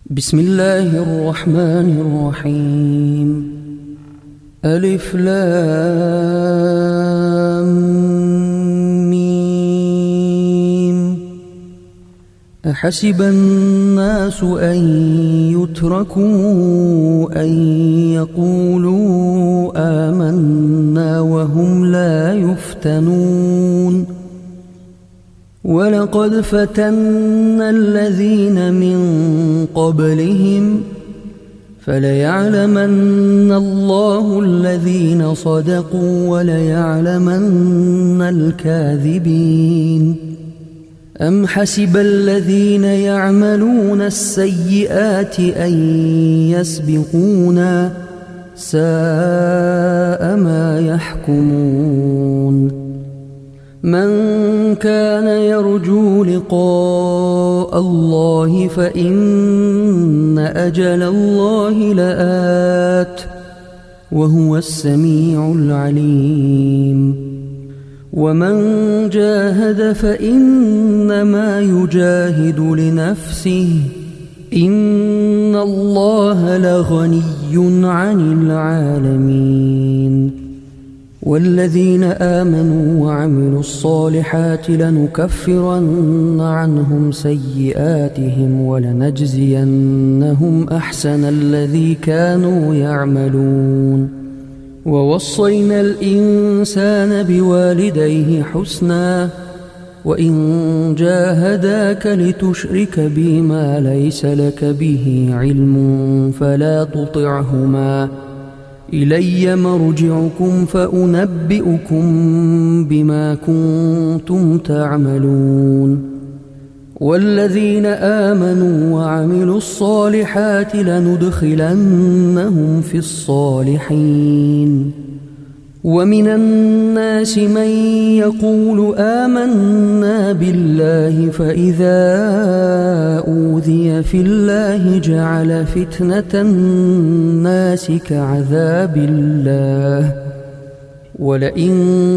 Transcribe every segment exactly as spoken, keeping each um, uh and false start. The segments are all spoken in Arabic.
بسم الله الرحمن الرحيم. ألف لام ميم. أحسب الناس أن يتركوا أن يقولوا آمنا وهم لا يفتنون. ولقد فتنا الذين من قبلهم فليعلمن الله الذين صدقوا وليعلمن الكاذبين. أم حسب الذين يعملون السيئات أن يسبقونا ساء ما يحكمون. من كان يرجو لقاء الله فإن أجل الله لآت وهو السميع العليم. ومن جاهد فإنما يجاهد لنفسه إن الله لغني عن العالمين. والذين آمنوا وعملوا الصالحات لنكفرن عنهم سيئاتهم ولنجزينهم أحسن الذي كانوا يعملون. ووصينا الإنسان بوالديه حسنا وإن جاهداك لتشرك بي ما ليس لك به علم فلا تطعهما إلي مرجعكم فأنبئكم بما كنتم تعملون. والذين آمنوا وعملوا الصالحات لندخلنهم في الصالحين. ومن الناس من يقول آمنا بالله فإذا أوذي في الله جعل فتنة الناس كعذاب الله ولئن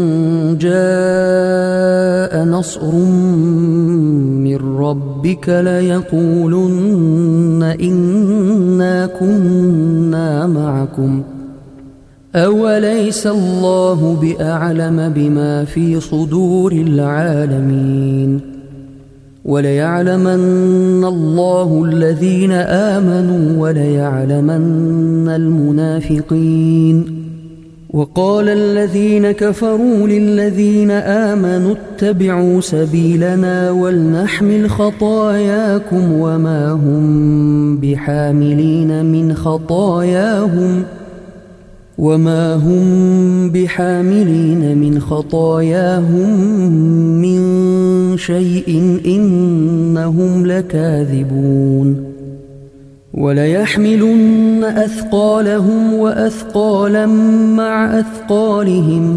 جاء نصر من ربك ليقولن إنا كنا معكم أوليس الله بأعلم بما في صدور العالمين. وليعلمن الله الذين آمنوا وليعلمن المنافقين. وقال الذين كفروا للذين آمنوا اتبعوا سبيلنا ولنحمل خطاياكم وما هم بحاملين من خطاياهم وما هم بحاملين من خطاياهم من شيء إنهم لكاذبون. وليحملن أثقالهم وأثقالا مع أثقالهم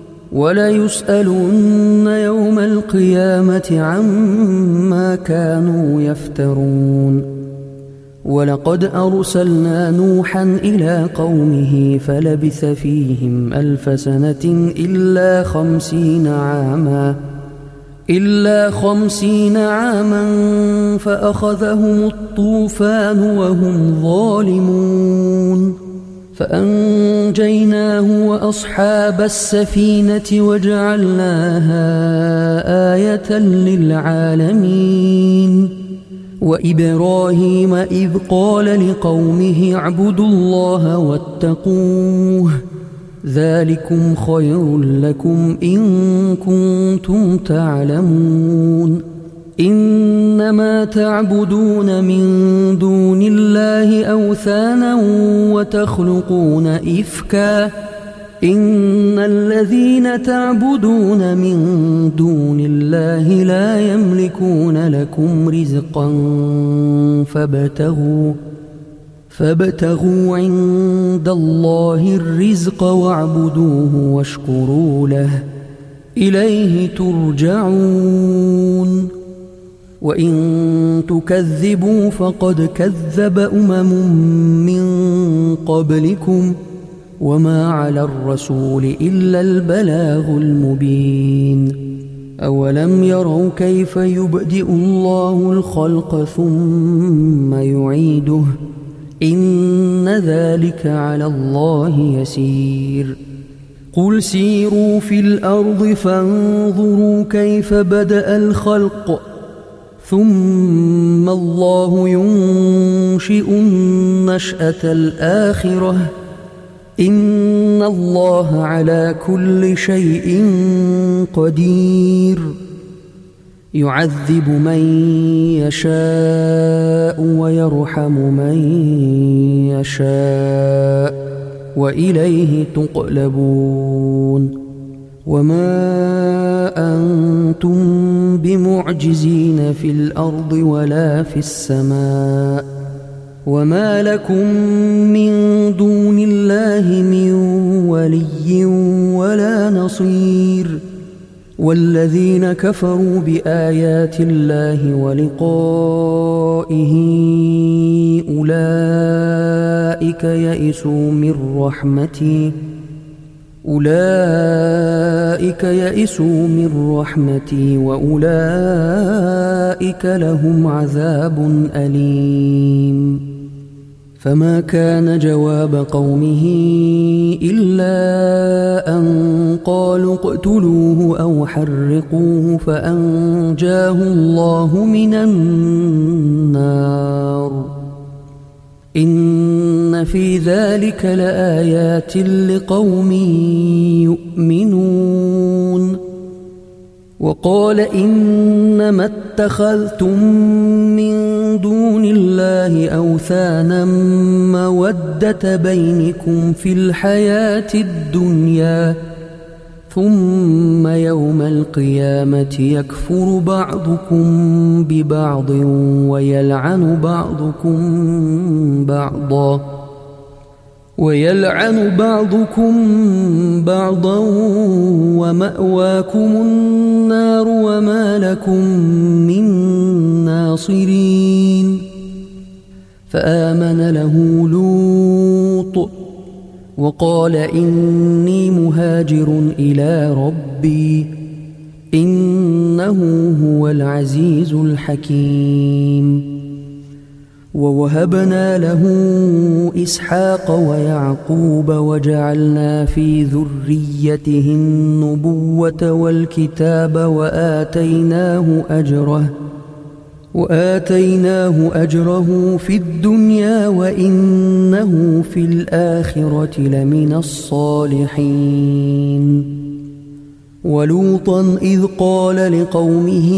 وليسألن يوم القيامة عما كانوا يفترون. ولقد أرسلنا نوحا إلى قومه فلبث فيهم ألف سنة إلا خمسين عاما إلا خمسين عاما فأخذهم الطوفان وهم ظالمون فأنجيناه وأصحاب السفينة وجعلناها آية للعالمين. وإبراهيم إذ قال لقومه اعبدوا الله واتقوه ذلكم خير لكم إن كنتم تعلمون. إنما تعبدون من دون الله أوثانا وتخلقون إفكا إن الذين تعبدون من دون الله لا يملكون لكم رزقا فابتغوا فابتغوا عند الله الرزق واعبدوه واشكروا له إليه ترجعون. وإن تكذبوا فقد كذب أمم من قبلكم وما على الرسول إلا البلاغ المبين. أولم يروا كيف يبدئ الله الخلق ثم يعيده إن ذلك على الله يسير قل سيروا في الأرض فانظروا كيف بدأ الخلق ثم الله ينشئ النشأة الآخرة إن الله على كل شيء قدير يعذب من يشاء ويرحم من يشاء وإليه تقلبون وما أنتم بمعجزين في الأرض ولا في السماء وما لكم من دون الله من ولي ولا نصير والذين كفروا بآيات الله ولقائه أولئك يئسوا من رحمتي أولئك يئسوا من رحمتي وأولئك لهم عذاب أليم فما كان جواب قومه إلا أن قالوا اقتلوه أو حرقوه فأنجاه الله من النار إن في ذلك لآيات لقوم يؤمنون وقال إنما اتخذتم من دون الله أوثانا مودة بينكم في الحياة الدنيا ثم يوم القيامة يكفر بعضكم ببعض ويلعن بعضكم بعضا ويلعن بعضكم بعضا ومأواكم النار وما لكم من ناصرين فآمن له لوط وقال إني مهاجر إلى ربي إنه هو العزيز الحكيم ووهبنا له إسحاق ويعقوب وجعلنا في ذريته النبوة والكتاب وآتيناه أجره وآتيناه أجره في الدنيا وإنه في الآخرة لمن الصالحين ولوطا إذ قال لقومه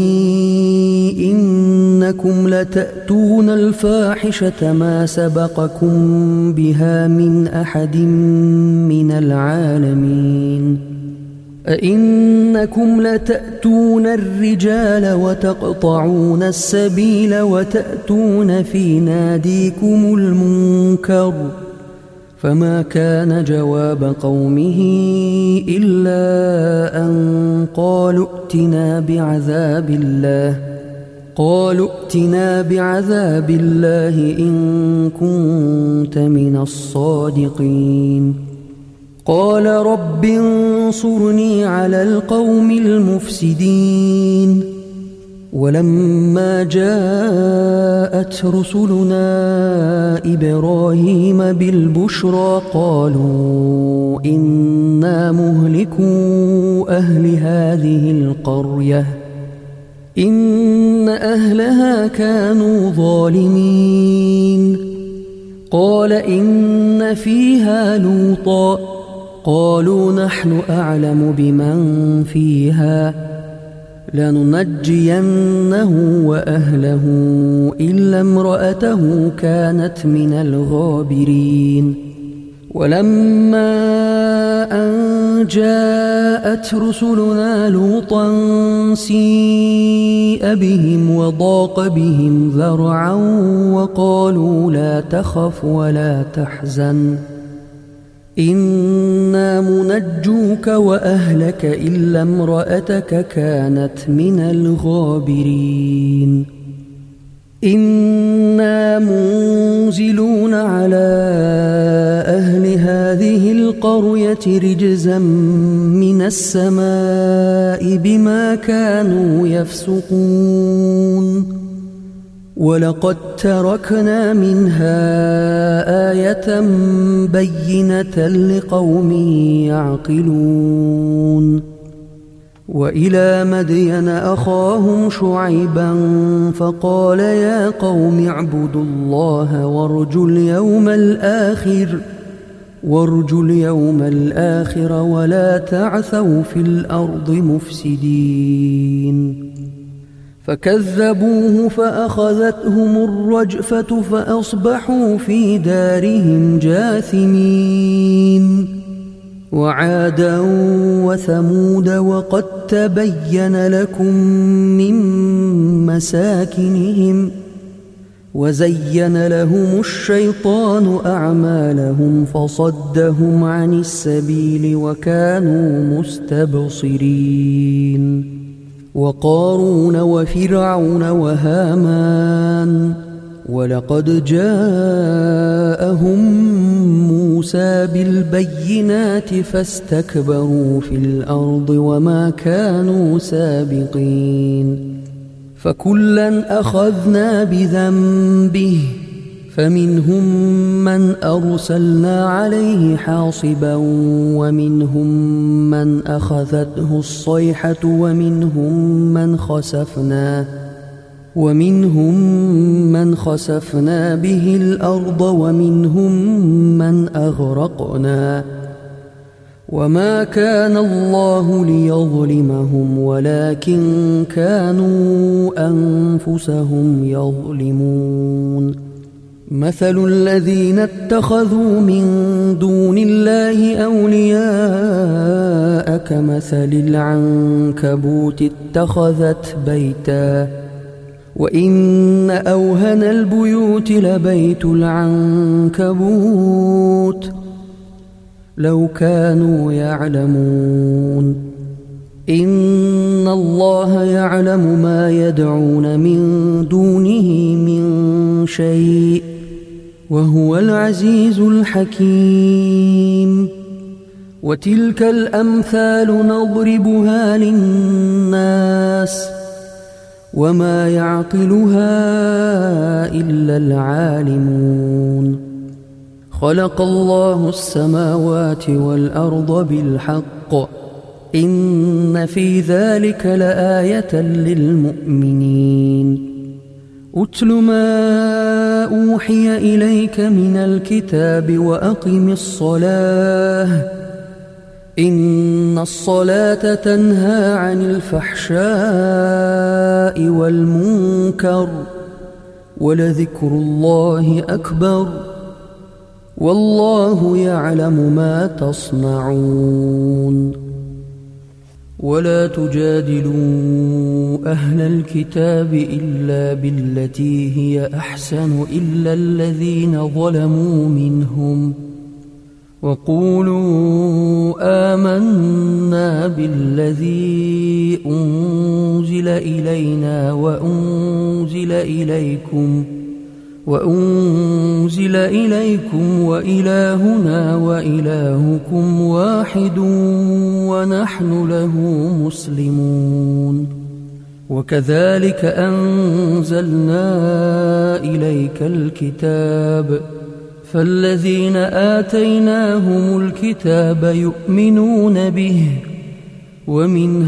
إنكم لتأتون الفاحشة ما سبقكم بها من أحد من العالمين أئنكم لتأتون الرجال وتقطعون السبيل وتأتون في ناديكم المنكر فما كان جواب قومه إلا أن قالوا ائتنا بعذاب الله قالوا ائتنا بعذاب الله إن كنت من الصادقين قال رب انصرني على القوم المفسدين ولما جاءت رسلنا إبراهيم بالبشرى قالوا إنا مهلكو أهل هذه القرية إن أهلها كانوا ظالمين قال إن فيها لوطا قالوا نحن أعلم بمن فيها لننجينه وأهله إلا امرأته كانت من الغابرين ولما أن جاءت رسلنا لوطا سيء بهم وضاق بهم ذرعا وقالوا لا تخف ولا تحزن إنا منجوك وأهلك إلا امرأتك كانت من الغابرين إنا منزلون على أهل هذه القرية رجزا من السماء بما كانوا يفسقون ولقد تركنا منها آية بينة لقوم يعقلون وإلى مدين أخاهم شعيبا فقال يا قوم اعبدوا الله وارجوا اليوم الآخر وارجوا اليوم الآخر ولا تعثوا في الأرض مفسدين فكذبوه فأخذتهم الرجفة فأصبحوا في دارهم جاثمين وعادا وثمود وقد تبين لكم من مساكنهم وزين لهم الشيطان أعمالهم فصدهم عن السبيل وكانوا مستبصرين وقارون وفرعون وهامان ولقد جاءهم موسى بالبينات فاستكبروا في الأرض وما كانوا سابقين فكلا أخذنا بذنبه فمنهم من أرسلنا عليه حاصبا ومنهم من أخذته الصيحة ومنهم من خسفنا ومنهم من خسفنا به الأرض ومنهم من أغرقنا وما كان الله ليظلمهم ولكن كانوا أنفسهم يظلمون مثل الذين اتخذوا من دون الله أولياء كمثل العنكبوت اتخذت بيتا وإن أوهن البيوت لبيت العنكبوت لو كانوا يعلمون إن الله يعلم ما يدعون من دونه من شيء وهو العزيز الحكيم وتلك الأمثال نضربها للناس وما يعقلها إلا العالمون خلق الله السماوات والأرض بالحق إن في ذلك لآية للمؤمنين أتل ما أوحي إليك من الكتاب وأقم الصلاة إن الصلاة تنهى عن الفحشاء والمنكر ولذكر الله أكبر والله يعلم ما تصنعون ولا تجادلوا أهل الكتاب إلا بالتي هي أحسن إلا الذين ظلموا منهم وقولوا آمنا بالذي أنزل إلينا وأنزل إليكم وأنزل إليكم وإلهنا وإلهكم واحد ونحن له مسلمون وكذلك أنزلنا إليك الكتاب فالذين آتيناهم الكتاب يؤمنون به ومن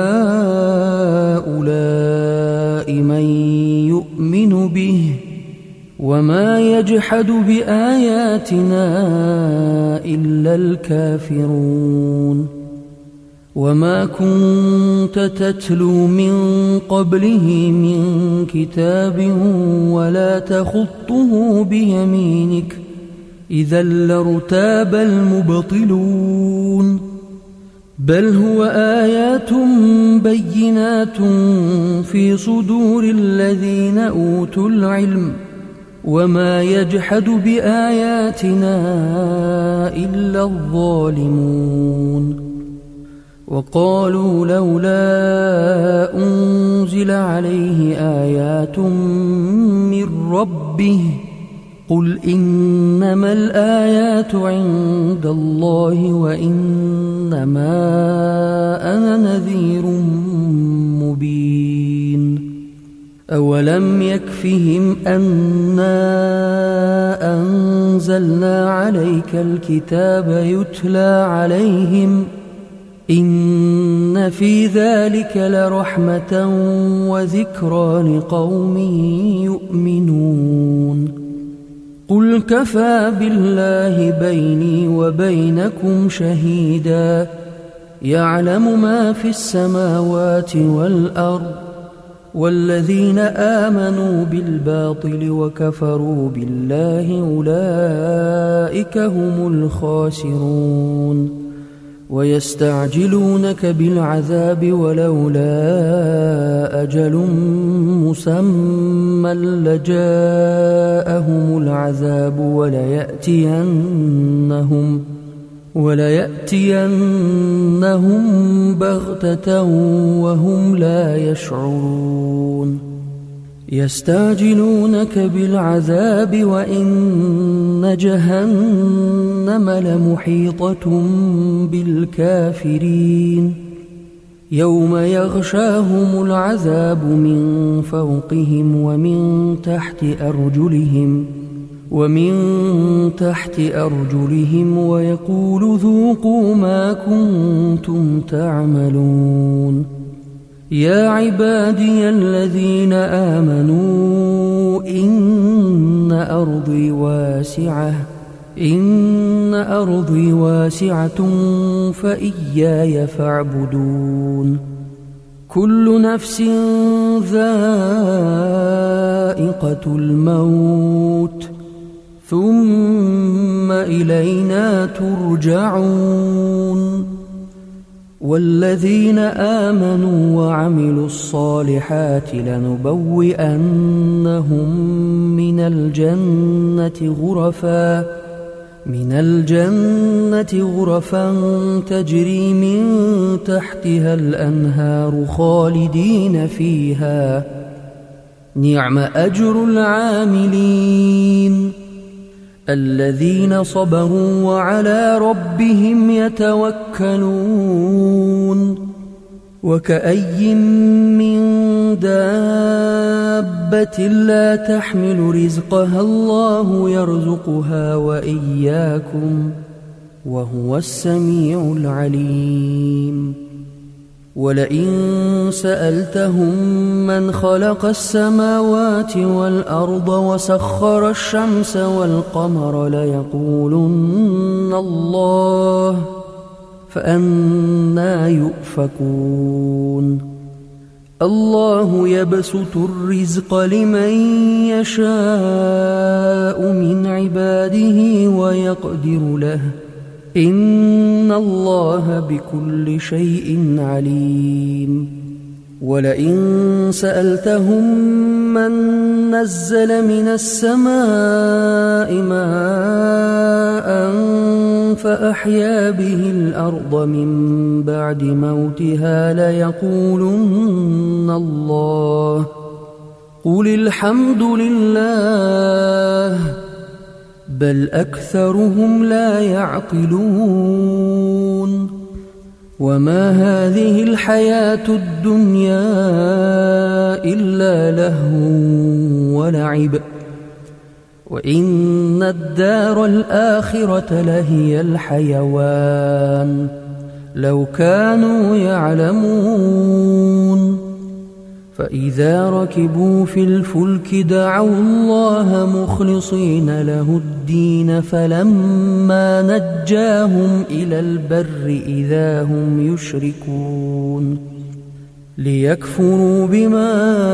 هؤلاء من يؤمن به وما يجحد بآياتنا إلا الكافرون وما كنت تتلو من قبله من كتاب ولا تخطه بيمينك إذا لارتاب المبطلون بل هو آيات بينات في صدور الذين أوتوا العلم وما يجحد بآياتنا إلا الظالمون وقالوا لولا أنزل عليه آيات من ربه قل إنما الآيات عند الله وإنما أنا نذير مبين أولم يكفهم أنا أنزلنا عليك الكتاب يتلى عليهم إن في ذلك لرحمة وذكرى لقوم يؤمنون قل كفى بالله بيني وبينكم شهيدا يعلم ما في السماوات والأرض والذين آمنوا بالباطل وكفروا بالله أولئك هم الخاسرون ويستعجلونك بالعذاب ولولا أجل مسمى لجاءهم العذاب وليأتينهم وليأتينهم بغتة وهم لا يشعرون يستعجلونك بالعذاب وإن جهنم لمحيطة بالكافرين يوم يغشاهم العذاب من فوقهم ومن تحت أرجلهم ومن تحت أرجلهم ويقول ذوقوا ما كنتم تعملون يا عبادي الذين آمنوا إن أرضي واسعة إن أرضي واسعة فإياي فاعبدون كل نفس ذائقة الموت ثم إلينا ترجعون والذين آمنوا وعملوا الصالحات لنبوئنهم من الجنة غرفا من الجنة غرفا تجري من تحتها الأنهار خالدين فيها نعم أجر العاملين الذين صبروا وعلى ربهم يتوكلون وكأي من دابة لا تحمل رزقها الله يرزقها وإياكم وهو السميع العليم ولئن سألتهم من خلق السماوات والأرض وسخر الشمس والقمر ليقولن الله فأنى يؤفكون الله يبسط الرزق لمن يشاء من عباده ويقدر له إن الله بكل شيء عليم ولئن سألتهم من نزل من السماء ماء فأحيا به الأرض من بعد موتها ليقولن الله قل الحمد لله بل أكثرهم لا يعقلون وما هذه الحياة الدنيا إلا لهو ولعب وإن الدار الآخرة لهي الحيوان لو كانوا يعلمون فإذا ركبوا في الفلك دعوا الله مخلصين له الدين فلما نجاهم إلى البر إذا هم يشركون ليكفروا بما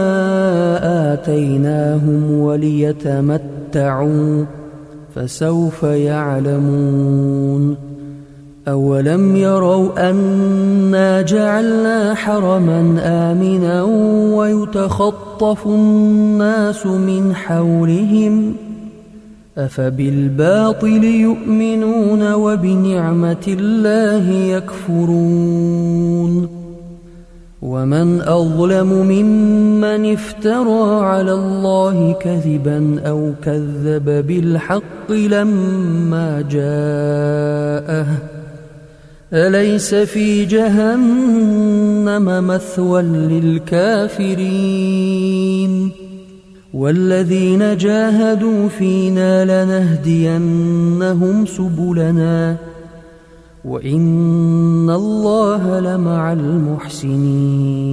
آتيناهم وليتمتعوا فسوف يعلمون أولم يروا أنا جعلنا حرما آمنا ويتخطف الناس من حولهم أفبالباطل يؤمنون وبنعمة الله يكفرون ومن أظلم ممن افترى على الله كذبا أو كذب بالحق لما جاءه أليس في جهنم مثوى للكافرين والذين جاهدوا فينا لنهدينهم سبلنا وإن الله لمع المحسنين